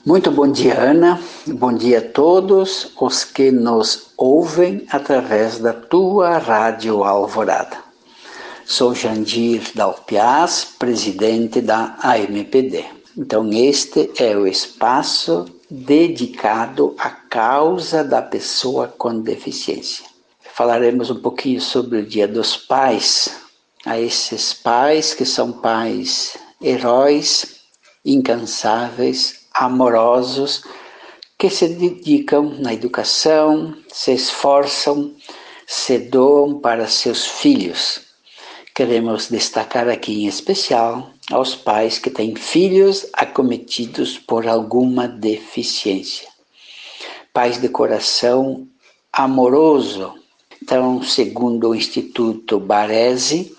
Muito bom dia, Ana. Bom dia a todos os que nos ouvem através da tua Rádio Alvorada. Sou Jandir Dalpiaz, presidente da AMPD. Então, este é o espaço dedicado à causa da pessoa com deficiência. Falaremos um pouquinho sobre o Dia dos Pais, a esses pais que são pais heróis, incansáveis, amorosos, que se dedicam na educação, se esforçam, se doam para seus filhos. Queremos destacar aqui em especial aos pais que têm filhos acometidos por alguma deficiência. Pais de coração amoroso. Então, segundo o Instituto Baresi,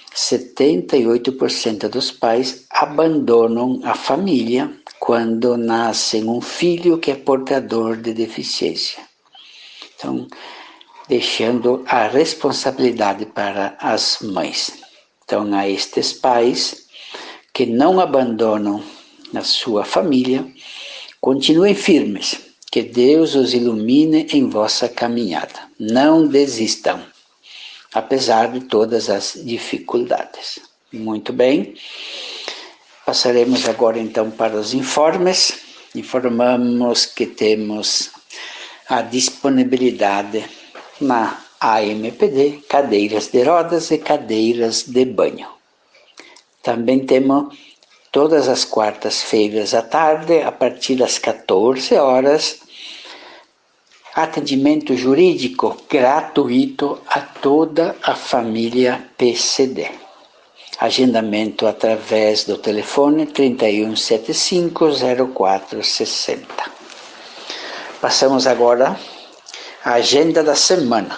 78% dos pais abandonam a família quando nasce um filho que é portador de deficiência. Então, deixando a responsabilidade para as mães. Então, a estes pais que não abandonam a sua família, continuem firmes, que Deus os ilumine em vossa caminhada. Não desistam, apesar de todas as dificuldades. Muito bem, passaremos agora então para os informes. Informamos que temos a disponibilidade na AMPD, cadeiras de rodas e cadeiras de banho. Também temos todas as quartas-feiras à tarde, a partir das 14 horas, atendimento jurídico gratuito a toda a família PCD. Agendamento através do telefone 3175-0460. Passamos agora à agenda da semana.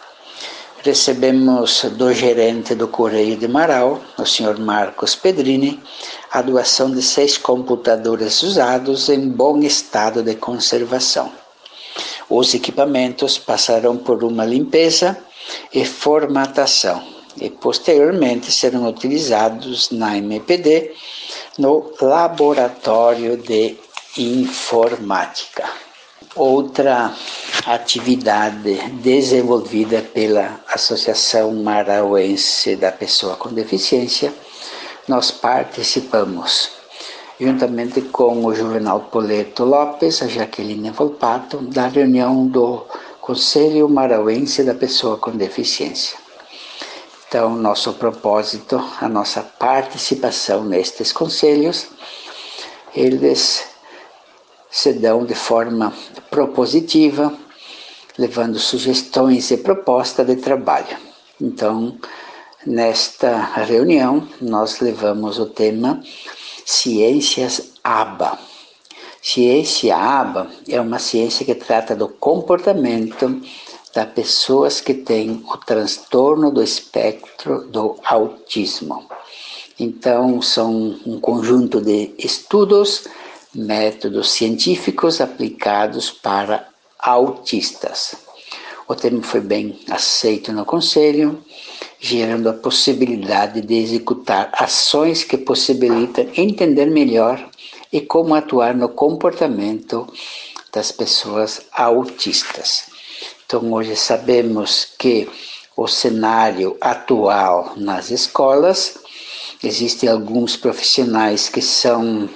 Recebemos do gerente do Correio de Marau, o Sr. Marcos Pedrini, a doação de 6 computadores usados em bom estado de conservação. Os equipamentos passarão por uma limpeza e formatação e posteriormente serão utilizados na MPD no Laboratório de Informática. Outra atividade desenvolvida pela Associação Marauense da Pessoa com Deficiência, nós participamos juntamente com o Juvenal Poleto Lopes, a Jaqueline Volpato, da reunião do Conselho Marauense da Pessoa com Deficiência. Então, nosso propósito, a nossa participação nestes conselhos, eles se dão de forma propositiva, levando sugestões e propostas de trabalho. Então, nesta reunião, nós levamos o tema Ciências ABA. Ciência ABA é uma ciência que trata do comportamento das pessoas que têm o transtorno do espectro do autismo. Então, são um conjunto de estudos, métodos científicos aplicados para autistas. O tema foi bem aceito no Conselho, gerando a possibilidade de executar ações que possibilitam entender melhor e como atuar no comportamento das pessoas autistas. Então, hoje sabemos que o cenário atual nas escolas, existem alguns profissionais que são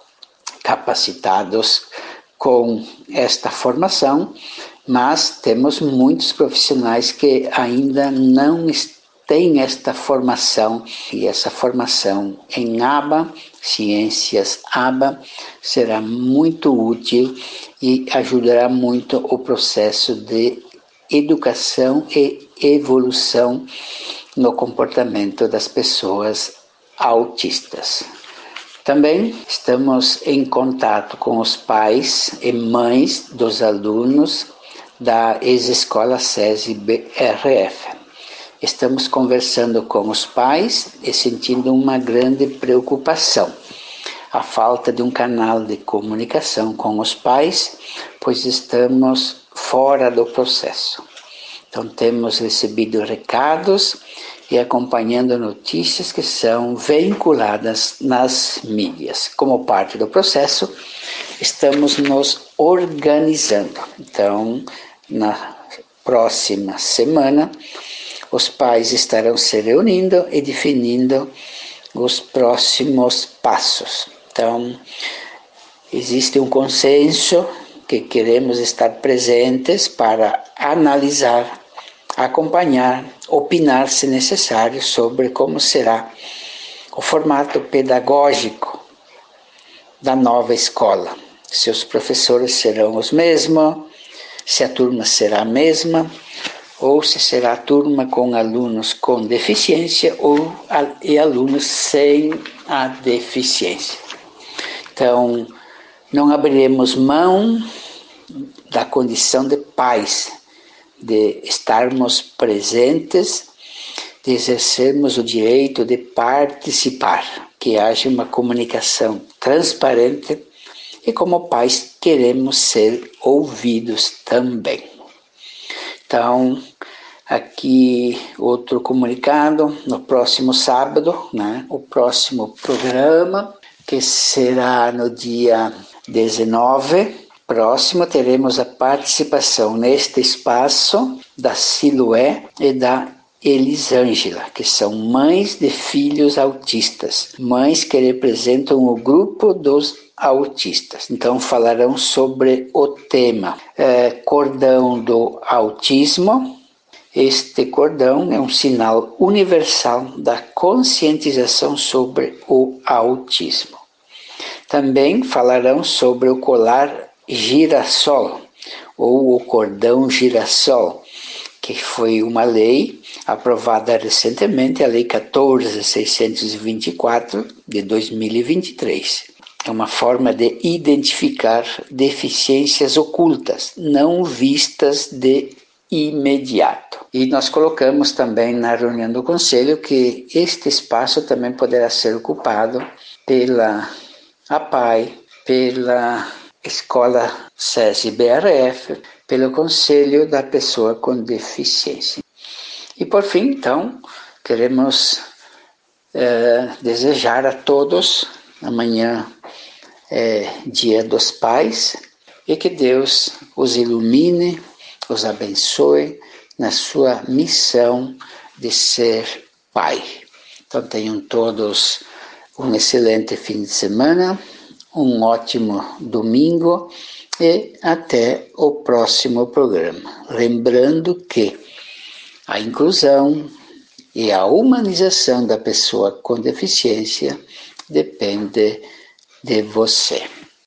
capacitados com esta formação, mas temos muitos profissionais que ainda não têm esta formação, e essa formação em ABA, Ciências ABA, será muito útil e ajudará muito o processo de educação e evolução no comportamento das pessoas autistas. Também estamos em contato com os pais e mães dos alunos da ex-escola SESI BRF. Estamos conversando com os pais e sentindo uma grande preocupação. A falta de um canal de comunicação com os pais, pois estamos fora do processo. Então temos recebido recados e acompanhando notícias que são veiculadas nas mídias. Como parte do processo, estamos nos organizando. Então, na próxima semana, os pais estarão se reunindo e definindo os próximos passos. Então, existe um consenso que queremos estar presentes para analisar, acompanhar, opinar, se necessário, sobre como será o formato pedagógico da nova escola. Se os professores serão os mesmos, se a turma será a mesma, ou se será a turma com alunos com deficiência e alunos sem a deficiência. Então, não abriremos mão da condição de pais, de estarmos presentes, de exercermos o direito de participar, que haja uma comunicação transparente e como pais queremos ser ouvidos também. Então, aqui outro comunicado, no próximo sábado, o próximo programa, que será no dia 19, próximo, teremos a participação neste espaço da Siloé e da Elisângela, que são mães de filhos autistas, mães que representam o grupo dos autistas. Então falarão sobre o tema cordão do autismo. Este cordão é um sinal universal da conscientização sobre o autismo. Também falarão sobre o colar girassol, ou o cordão girassol, que foi uma lei aprovada recentemente, a Lei 14.624 de 2023. É uma forma de identificar deficiências ocultas, não vistas de imediato. E nós colocamos também na reunião do Conselho que este espaço também poderá ser ocupado pela APAI, pela Escola SESI-BRF, pelo Conselho da Pessoa com Deficiência. E por fim, então, queremos desejar a todos, amanhã é Dia dos Pais, e que Deus os ilumine, os abençoe na sua missão de ser pai. Então tenham todos um excelente fim de semana, um ótimo domingo e até o próximo programa. Lembrando que a inclusão e a humanização da pessoa com deficiência depende de você.